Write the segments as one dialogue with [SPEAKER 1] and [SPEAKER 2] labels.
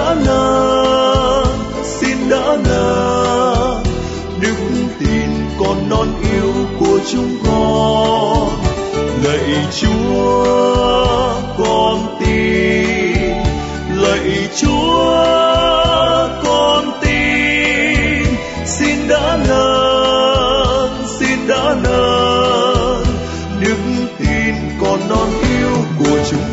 [SPEAKER 1] đỡ nâng, xin đỡ nâng đức tin con non yêu của chúng con. Lạy Chúa con tin, lạy Chúa con tin, xin đỡ nâng, xin đỡ nâng đức tin con non yêu của chúng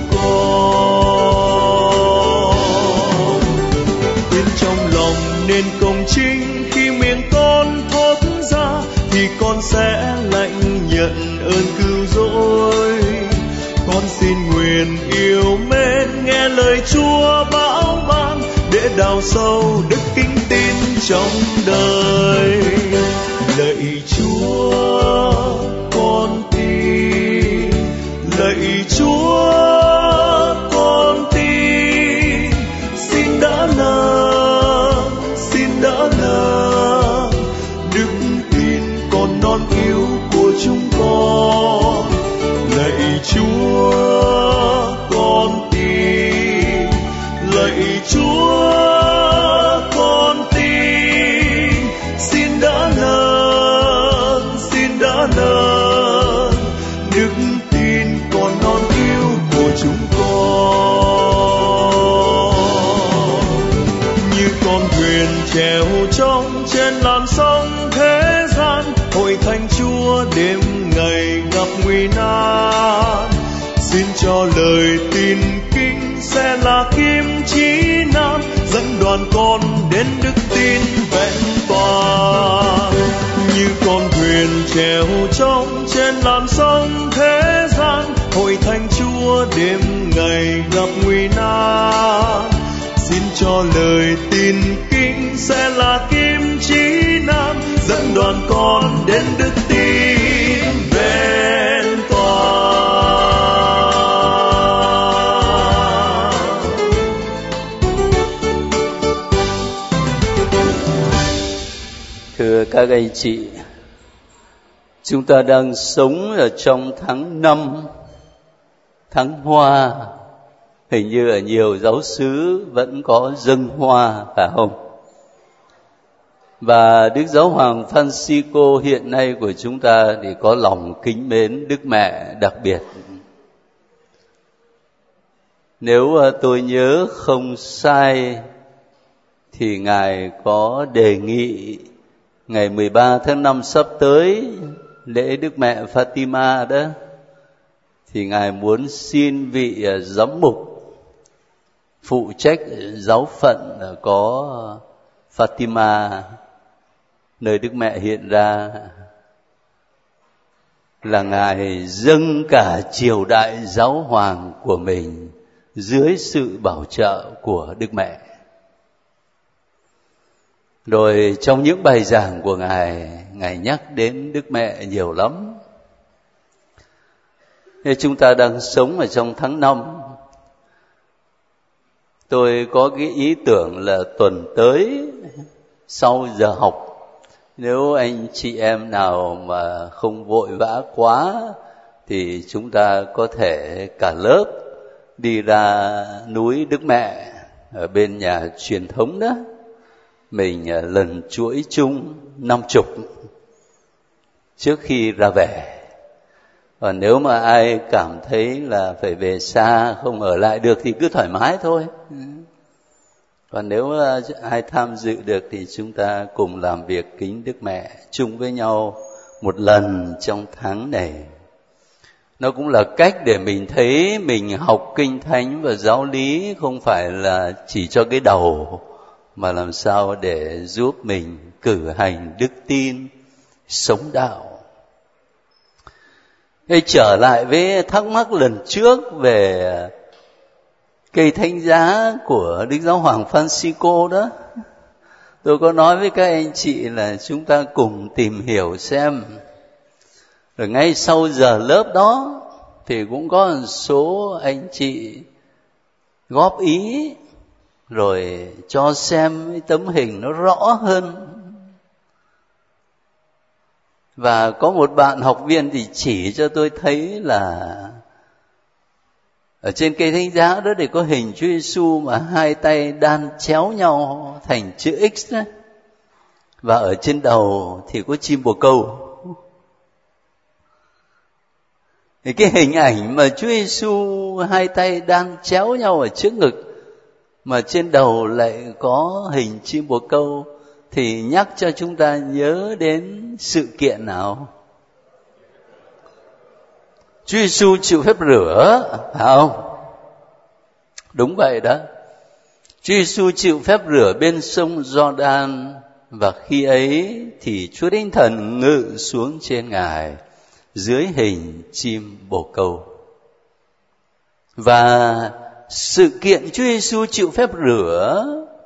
[SPEAKER 1] con. Tin trong lòng nên công chính, khi miệng con thốt ra thì con sẽ lãnh nhận ơn cứu rỗi. Con xin nguyện yêu mến nghe lời Chúa bảo ban, để đào sâu đức kính tin trong đời. Lạy Chúa con tin, lạy Chúa con tin, xin đỡ nâng, xin đỡ nâng đức tin con non yêu của chúng con. Lạy Chúa con tin, lạy Chúa con tin, xin đỡ nâng, xin đỡ nâng đức tin con non yêu của chúng con. Như con thuyền chèo trong trên làn sóng thế gian, hội thánh Chúa đêm ngày gặp nguy nan. Xin cho lời tin kinh sẽ là kim chỉ nam, dẫn đoàn con đến đức tin vẹn toàn. Như con thuyền chèo trong trên làn sóng thế gian, hội thánh Chúa đêm ngày gặp nguy nan. Xin cho lời tin kinh sẽ là kim chỉ nam, dẫn đoàn con đến đức tin vẹn toàn.
[SPEAKER 2] Thưa các anh chị, chúng ta đang sống ở trong tháng 5, tháng Hoa. Hình như ở nhiều giáo xứ vẫn có dâng hoa, phải không? Và Đức Giáo hoàng Francisco hiện nay của chúng ta thì có lòng kính mến Đức Mẹ đặc biệt. Nếu tôi nhớ không sai thì Ngài có đề nghị ngày 13 tháng 5 sắp tới, lễ Đức Mẹ Fatima đó, thì Ngài muốn xin vị giám mục phụ trách giáo phận có Fatima, nơi Đức Mẹ hiện ra, là Ngài dâng cả triều đại giáo hoàng của mình dưới sự bảo trợ của Đức Mẹ. Rồi trong những bài giảng của Ngài nhắc đến Đức Mẹ nhiều lắm. Nên chúng ta đang sống ở trong tháng 5. Tôi có cái ý tưởng là tuần tới sau giờ học, nếu anh chị em nào mà không vội vã quá thì chúng ta có thể cả lớp đi ra núi Đức Mẹ ở bên nhà truyền thống đó, mình lần chuỗi chung 50 trước khi ra về. Còn nếu mà ai cảm thấy là phải về xa không ở lại được thì cứ thoải mái thôi. Còn nếu ai tham dự được thì chúng ta cùng làm việc kính Đức Mẹ chung với nhau một lần trong tháng này. Nó cũng là cách để mình thấy mình học Kinh Thánh và giáo lý không phải là chỉ cho cái đầu, mà làm sao để giúp mình cử hành đức tin, sống đạo. Thế trở lại với thắc mắc lần trước về cây thánh giá của Đức Giáo hoàng Francisco đó, tôi có nói với các anh chị là chúng ta cùng tìm hiểu xem. Rồi ngay sau giờ lớp đó thì cũng có một số anh chị góp ý rồi cho xem cái tấm hình nó rõ hơn. Và có một bạn học viên thì chỉ cho tôi thấy là Ở trên cây thánh giá đó để có hình Chúa Giêsu mà hai tay đan chéo nhau thành chữ X đó. Và ở trên đầu thì có chim bồ câu. Thì cái hình ảnh mà Chúa Giêsu hai tay đan chéo nhau ở trước ngực mà trên đầu lại có hình chim bồ câu thì nhắc cho chúng ta nhớ đến sự kiện nào? Chúa Giêsu chịu phép rửa, phải không? Đúng vậy đó. Chúa Giêsu chịu phép rửa bên sông Giođan, và khi ấy thì Chúa Thánh Thần ngự xuống trên Ngài dưới hình chim bồ câu. Và sự kiện Chúa Giêsu chịu phép rửa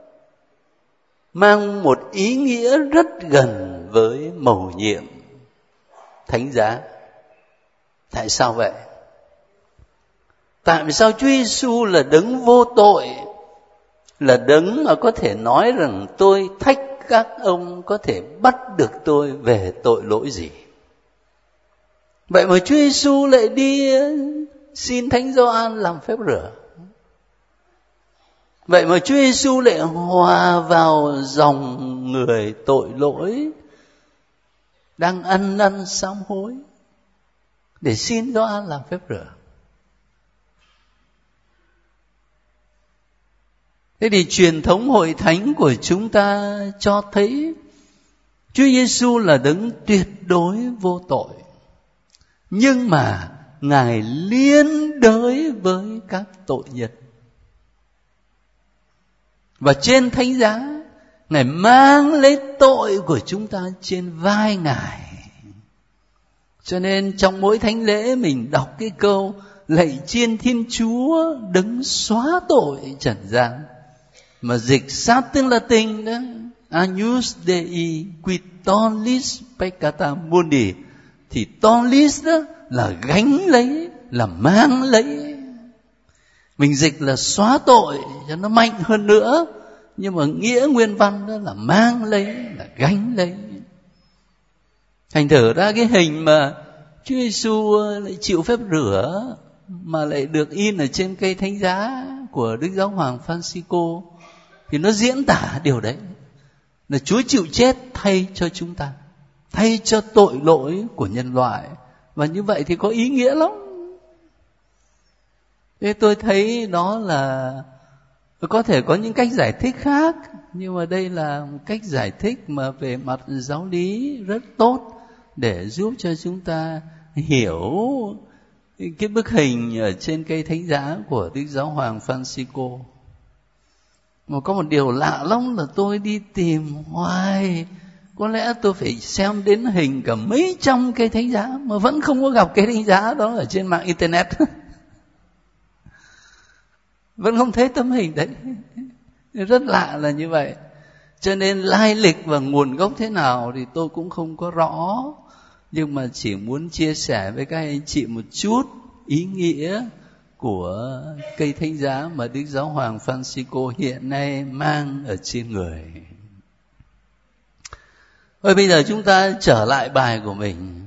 [SPEAKER 2] mang một ý nghĩa rất gần với mầu nhiệm thánh giá. Tại sao vậy? Tại sao Chúa Giêsu là đấng vô tội, là đấng mà có thể nói rằng tôi thách các ông có thể bắt được tôi về tội lỗi gì? Vậy mà Chúa Giêsu lại đi xin Thánh Gioan làm phép rửa. Vậy mà Chúa Giêsu lại hòa vào dòng người tội lỗi đang ăn năn sám hối để xin Gioan làm phép rửa. Thế thì truyền thống hội thánh của chúng ta cho thấy Chúa Giêsu là đấng tuyệt đối vô tội, nhưng mà Ngài liên đới với các tội nhân. Và trên thánh giá, Ngài mang lấy tội của chúng ta trên vai Ngài. Cho nên trong mỗi thánh lễ mình đọc cái câu lạy chiên Thiên Chúa đấng xóa tội trần gian, mà dịch sát tiếng Latin đó, Agnus Dei qui tollis peccata mundi, thì tollis đó là gánh lấy, là mang lấy. Mình dịch là xóa tội cho nó mạnh hơn nữa, nhưng mà nghĩa nguyên văn đó là mang lấy, là gánh lấy. Thành thử ra cái hình mà Chúa Giêsu lại chịu phép rửa mà lại được in ở trên cây thánh giá của Đức Giáo hoàng Francisco, thì nó diễn tả điều đấy, là Chúa chịu chết thay cho chúng ta, thay cho tội lỗi của nhân loại. Và như vậy thì có ý nghĩa lắm. Thế tôi thấy đó là có thể có những cách giải thích khác, nhưng mà đây là một cách giải thích mà về mặt giáo lý rất tốt để giúp cho chúng ta hiểu cái bức hình ở trên cây thánh giá của Đức Giáo hoàng Francisco. Mà có một điều lạ lắm là tôi đi tìm hoài, có lẽ tôi phải xem đến hình cả mấy trăm cây thánh giá mà vẫn không có gặp cây thánh giá đó ở trên mạng internet. Vẫn không thấy tấm hình đấy. Rất lạ là như vậy. Cho nên lai lịch và nguồn gốc thế nào thì tôi cũng không có rõ, nhưng mà chỉ muốn chia sẻ với các anh chị một chút ý nghĩa của cây thánh giá mà Đức Giáo hoàng Francisco hiện nay mang ở trên người. Bây giờ chúng ta trở lại bài của mình.